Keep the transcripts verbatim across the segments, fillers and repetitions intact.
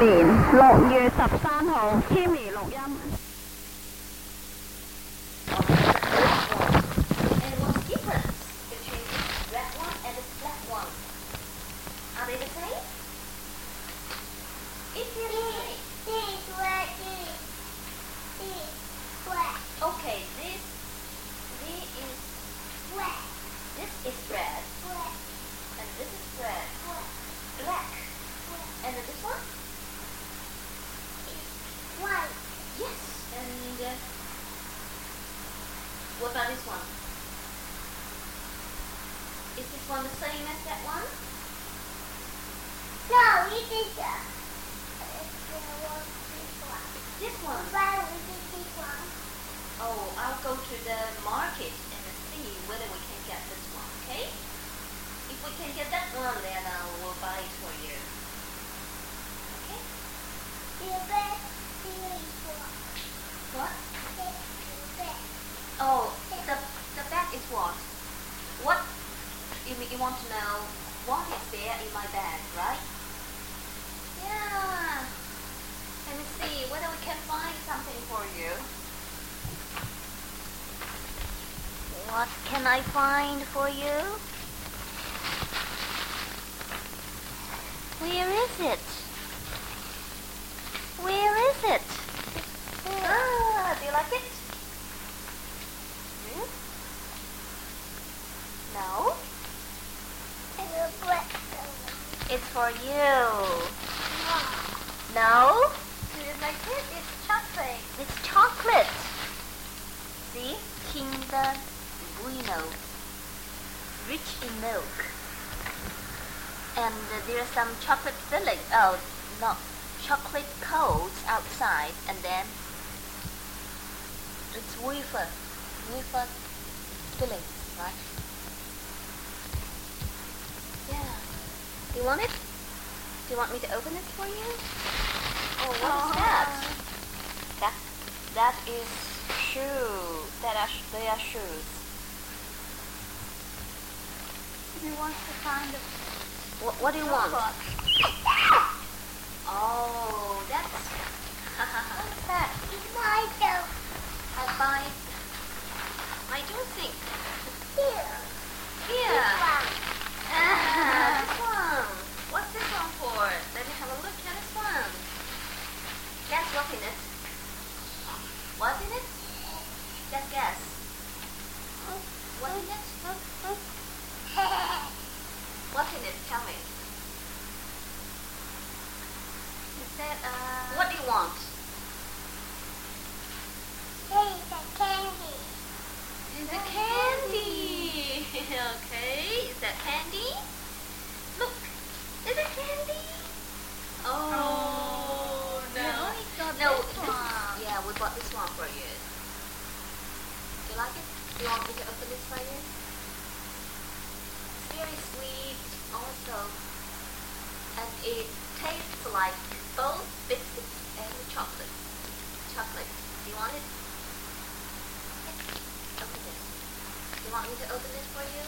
年六月十三號 Timmy 錄音。 And what's different between this red one and this black one? Are they the same? If they're the same. This red, this, this red, Okay, this, this is, red, this is red, red, and this is red, red, black, red. and then this one? White. Yes, and uh, what about this one? Is this one the same as that one? No, it is uh, this one. This one? Why we did this one? Oh, I'll go to the market and see whether we can get this one, okay? If we can get that one, then I will buy it for you. Okay? The red, this one. What? This red. Oh, the the bag is what? What? You mean you want to know what is there in my bag, right? Yeah. Let me see whether we can find something for you. What can I find for you? Where is it? Where is it? Ah, do you like it? Hmm? No? The black. It's for you. No? Do you like it? It's chocolate. It's chocolate. See? Kinder Bueno. Rich in milk. And uh, there's some chocolate filling. Oh, no. Chocolate coats outside. And then it's wafer. Wafer filling, right? Yeah. Do you want it? Do you want me to open it for you? Oh, what is that? That that is shoe. That are sh- they are shoes. He wants to find the What what do you want? box. Oh, that's What's that? It's my dog. I buy. I don't think. Here. Here. This one. Ah, this one. What's this one for? Let me have a look at this one. Guess what's in it? What's in it? Just guess. What's in it? What's in it? Tell me. Is that uh? What do you want? Hey, it's a candy. It's a candy. Okay, is that candy? Look, is it candy? Oh, Oh, no. we only got No, this one. yeah, we bought this one for you. Do you like it? Do you want me to open this for you? It's very sweet also. And it tastes like both biscuits and chocolate. Chocolate. Do you want it? Open it. Do you want me to open it for you?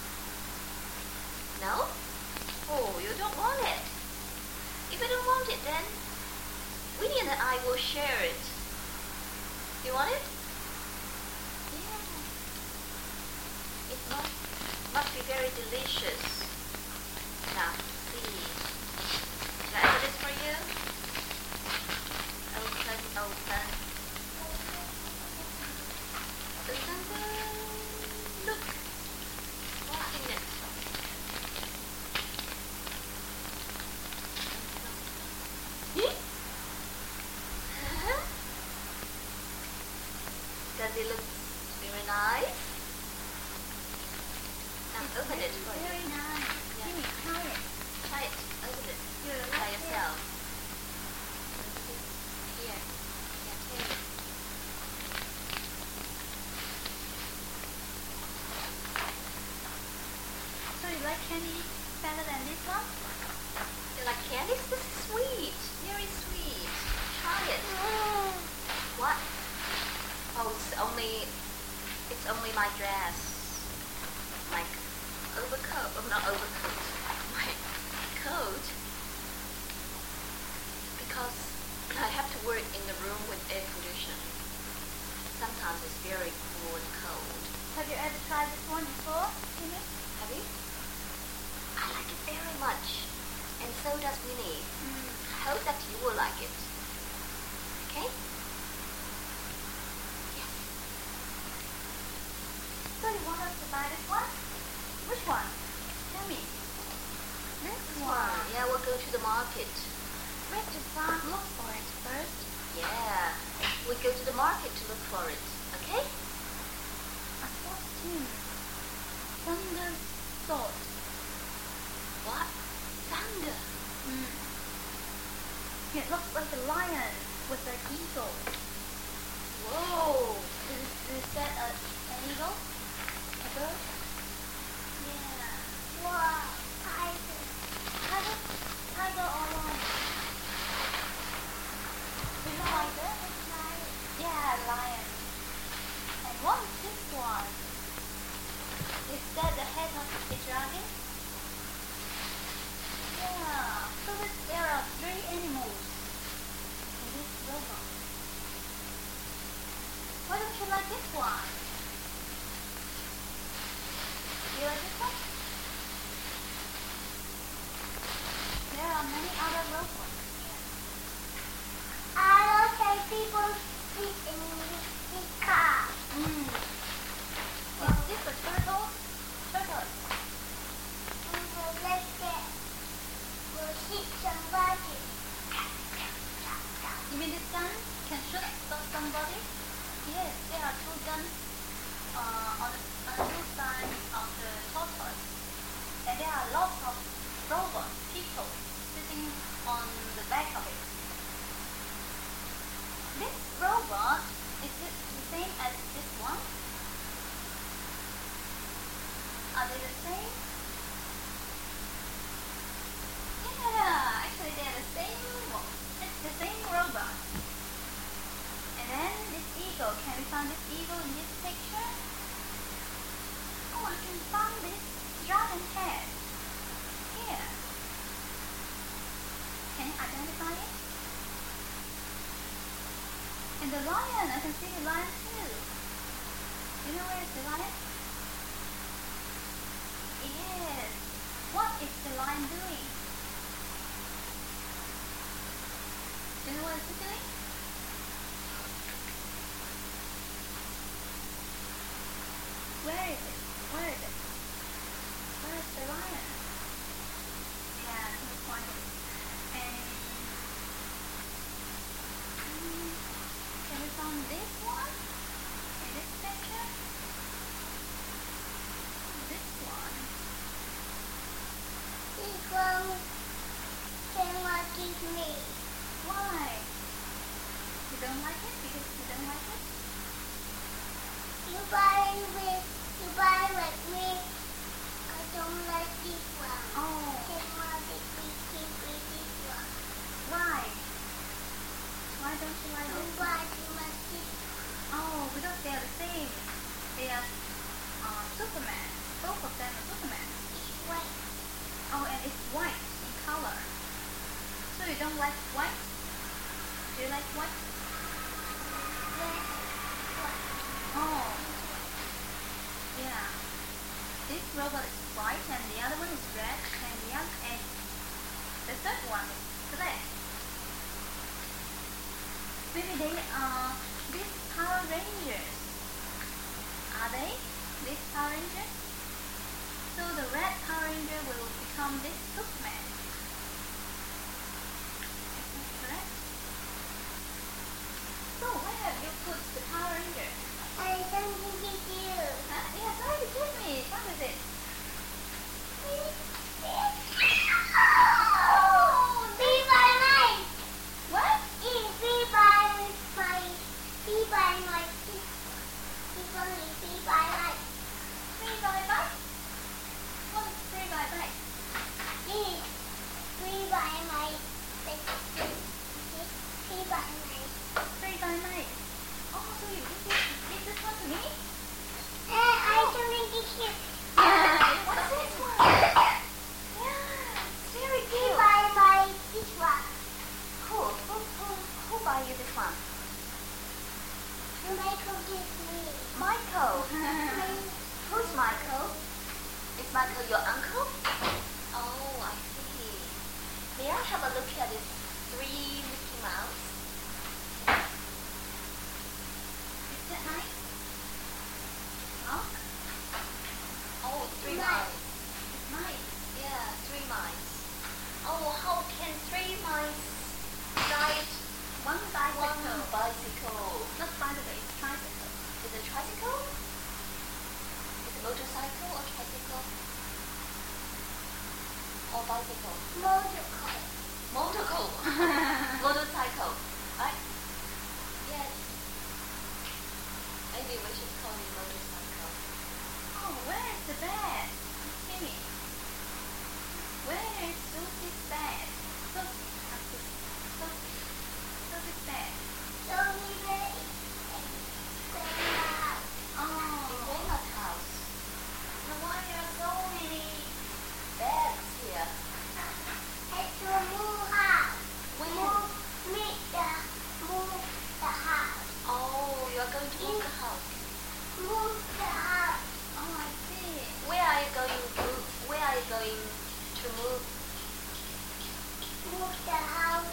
No? Oh, you don't want it. If you don't want it, then Winnie and I will share it. Do you want it? Yeah. It must, must be very delicious. Now, see. Should I open this for you? Open, open. Dun, dun, dun. Look. What's in it? Does it look very nice? Now open it for you. Very nice. Yeah. Jimmy, try it. Try it. Open it You by like it? yourself. Here. Yeah, take it. So you like candy better than this one? You like candies? This is sweet. Very sweet. Try it. What? Oh, it's only, it's only my dress. Like overcoat. Oh, not overcoat. My coat. as Winnie. Mm, I hope that you will like it. Okay? Yes. So you want us to buy this one? Which one? Tell me. This one. Yeah, we'll go to the market. Where to find? Look for it first. Yeah, we'll go to the market to look for it. Okay? A costume. Thunder sword. What? Thunder? Mm. It looks like a lion with an eagle. Whoa! Is, is that a, an eagle? A bird? Yeah. Wow, tiger. Tiger? Tiger or lion? Do you like that? It's like Yeah, lion. And what is this one? Is that the head of a dragon? Yeah. So that there are three animals in this robot. Why don't you like this one? Do you like this one? There are many other robots here. I don't say people sit in this car. Mm. Is this a turtle? Turtle. We will let that. We'll shoot somebody. You mean this gun can shoot some- somebody? Yes, there are two guns uh, on, the, on the two sides of the tortoise. And there are lots of robots, people, sitting on the back of it. This robot, is it the same as this one? Are they the same? Yeah, actually they are the same one. It's the same robot. And then this eagle, can we find this eagle in this picture? Oh, I can find this dragon head. Here. Can you identify it? And the lion, I can see the lion too. Do you know where is the lion? Yes. What is the lion doing? Do you know what it's doing? Where is it? Where is it? Where is the lion? Yeah, to the point. And mm, can we find this one? In this picture? This one. This one cannot give me. Why? You don't like it? Because you don't like it? You buy it with, you buy it with me. I don't like this one. Oh, Cannot give me, give me this one. why? Why don't you like You this? buy it with this. Oh, because they are the same. They are uh, Superman. Both of them are Superman. It's white. Oh, and it's white in color. So you don't like white? Do you like white? Red. White. Oh, yeah. This robot is white and the other one is red and the other and the third one is black. Maybe they are these Power Rangers. Are they? These Power Rangers? So the red Power Ranger will become this Superman. Is that correct? So where have you put the Power Ranger? I don't give it to you. Huh? Yeah, try to give me. What is it? Oh, be by mine. What? Be by my, be by my, be by me, be by mine. Three by five? What is three by five? bicycle? Motorcycle. Motorcycle. Motorcycle. Right? Yes. Maybe we should call it motorcycle. Oh, where is the bed? Timmy. Where is Susie's bed? Susie. Susie. Susie's bed. So we were in grandma's In Oh. Grandma's house. No why there are so many beds here. It's a move house. When? Move, meet the, move the house. Oh, you are going to move the house. Move the house. Oh, I see. Where are you going to move? Where are you going to move? Move the house.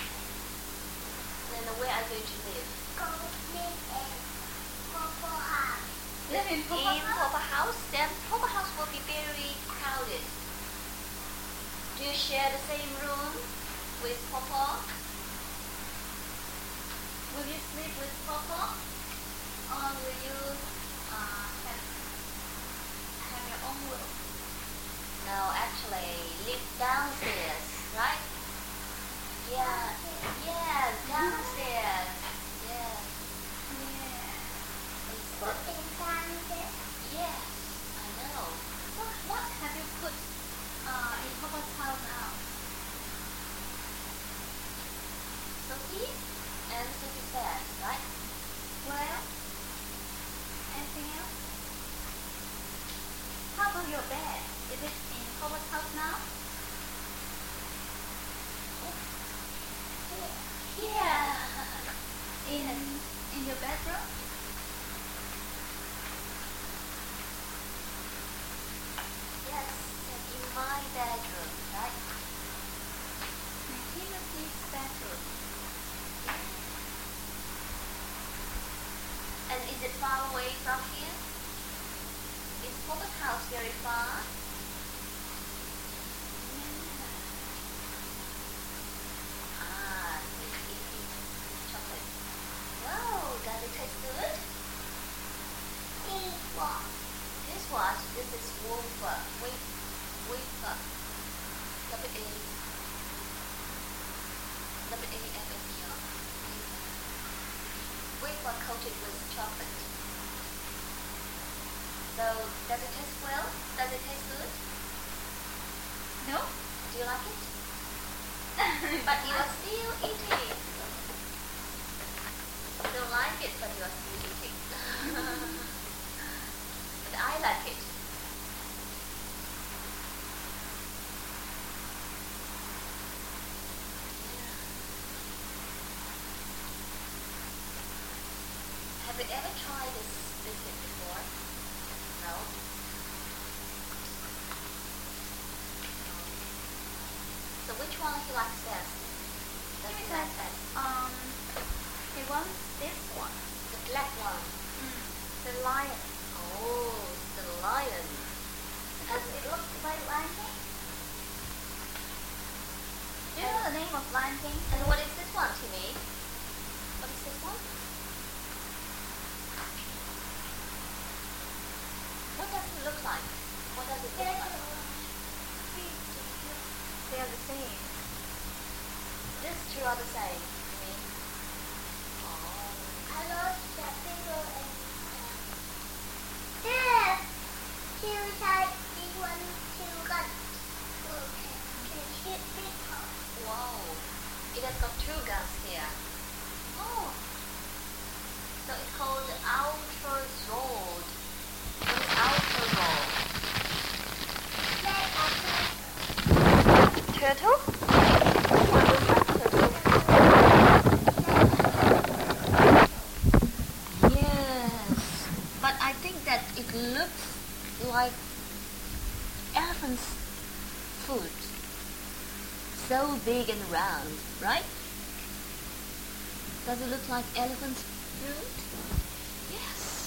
Then where are you going to live? Go live in Purple house. Live in In Papa house? Papa house, then Papa house will be very crowded. Do you share the same room with Papa? Will you sleep with Papa? Or will you uh, have, have your own room? No, actually, live downstairs, right? Yeah, yes, downstairs. Yes, Yeah. Put in downstairs. yes, I know. So what have you put uh, in Papa's house now? Sophie and Sophie's bed, right? Well, anything else? How about your bed? Is it in Papa's house now? Yeah. In in your bedroom? Yes, in my bedroom, right? In Timothy's bedroom. And is it far away from here? Is Papa's house very far? Ah, he's eating chocolate. Wow, does it taste good? Eat what? This what? This is wafer. Wafer. Wafer. W A. W A F F E R. Wafer coated with chocolate. So, does it taste well? Does it taste good? No? Do you like it? But you are still eating. You don't like it, but you are still eating. But I like it. Have you ever tried this biscuit before? No? So which one he likes best? Does he like best? Um, he wants this one. The black one. Mm, the lion. Oh, the lion. Does it look like Lion King? Do you know the name of Lion King? And what is this one, Timmy? What is this one? What does it look like? What does it look like? They are the same. These two are the same, Timmy. Oh. I lost the bigger and yeah. Two sides, this one, two guns. Okay. Can shoot people. Wow. It has got two guns here. Oh. So it's called Ultra Zord. What is Ultra Zord? Let us Turtle? What looks like turtle? Yes. But I think that it looks like elephant's foot. So big and round, right? Does it look like elephant's foot? Yes.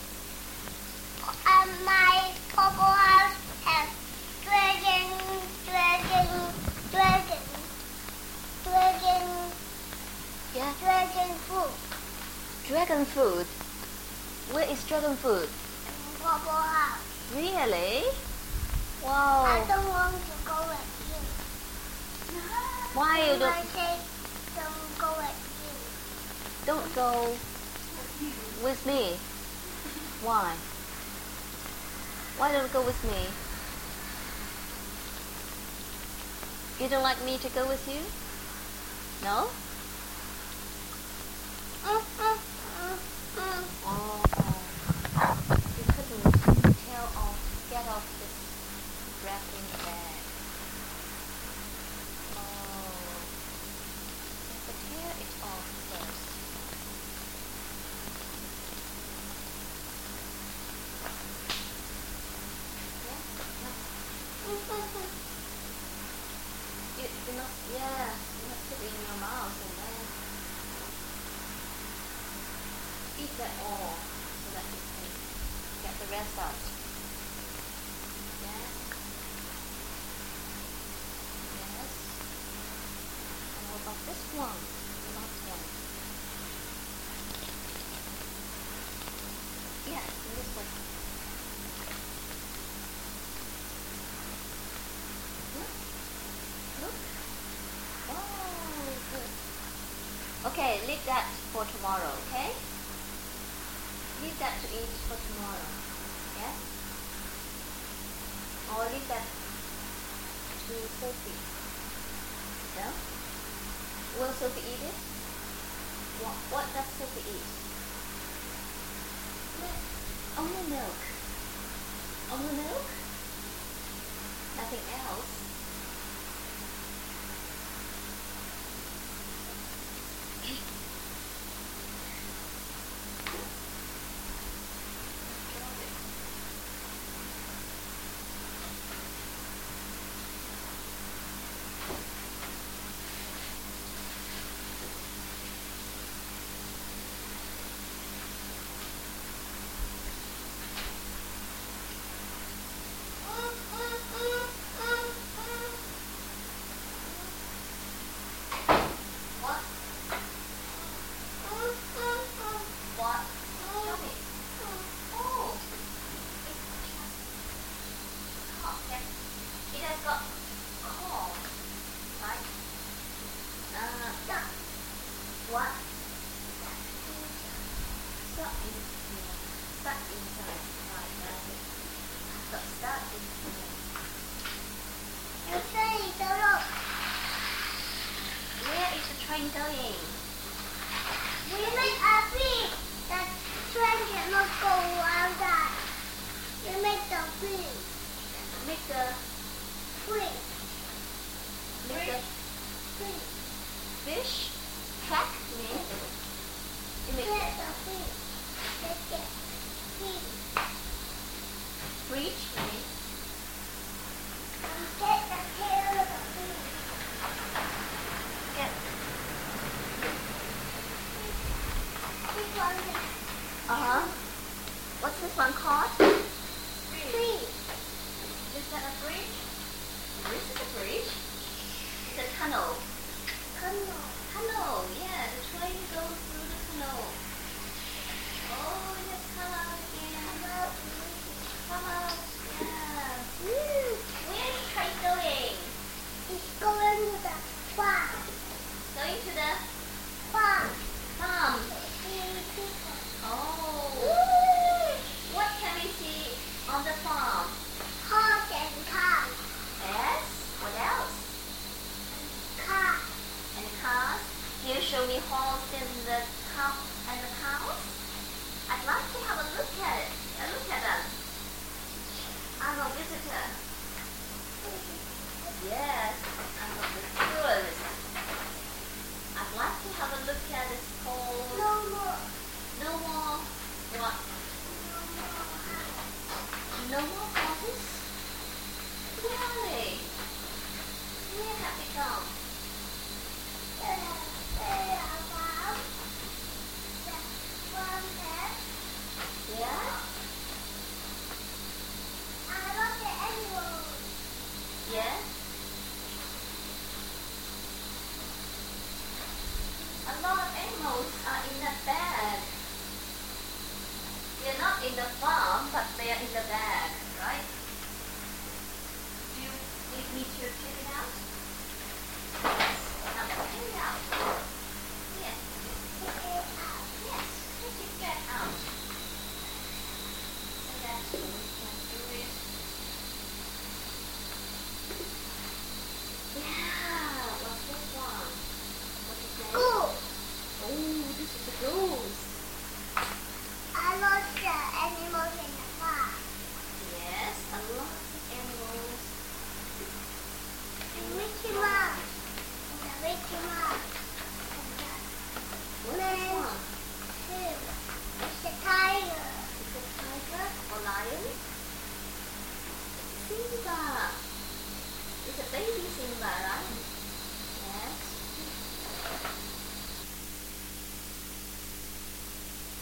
um, my purple house has dragon, dragon, dragon, dragon, Yeah. dragon food. Dragon food. Where is dragon food? Purple house. Really? I Wow. don't want to go with you. Why you I don't say don't go with you. don't go with me? Why? Why don't go with me? You don't like me to go with you? No? Mm, mm, mm, mm. Oh. You couldn't tell off, get off this wrapping bag. Oh. You have to tear it off first. Yeah? You, you must, yeah, you must put it in your mouth and then eat that all so that you can get the rest out. Yes. Yes. And what about this one? The last one. Yes, and this one. Look. Look. Oh, good. Okay, leave that for tomorrow, okay? Leave that to eat for tomorrow. Yes? Or leave that to Sophie. No? Will Sophie eat it? What, what does Sophie eat? Milk. Only milk. Only milk? Nothing else? What? What? Show me. Oh, it's just cough. Yes. It has got cough, right? Uh, stuck. What? Stuck in yeah. Stuck inside. Right, that's it. Got stuck inside. You say don't look. Where is the train going? We make a bridge. That train cannot go around that. We make the bridge. Make the Bridge. make the Bridge. fish track, you mean? You make Make the bridge. Make it bridge. bridge, you mean? And get the tail of the bridge. Get This one is uh-huh. What's this one called? bridge. Is that a bridge? This is a bridge. It's a tunnel. Tunnel. Tunnel, yeah, the train goes through the tunnel. Oh, it has come out again. Come out, yeah. Woo. Where is the train going? It's going to the farm. Going to the Farm. farm. See people. Oh. Woo. What can we see on the farm? Horse and car. Yes. What else? Car. And cars. Can you show me horse and the cow and the cows? I'd like to have a look at it. A look at them. I'm a visitor. Yes, I'm a tourist. I'd like to have a look at this whole. No more. No more. What? No more horses? Where are they? Where have they gone? Yeah? Yes? Simba. It's a baby Simba, right?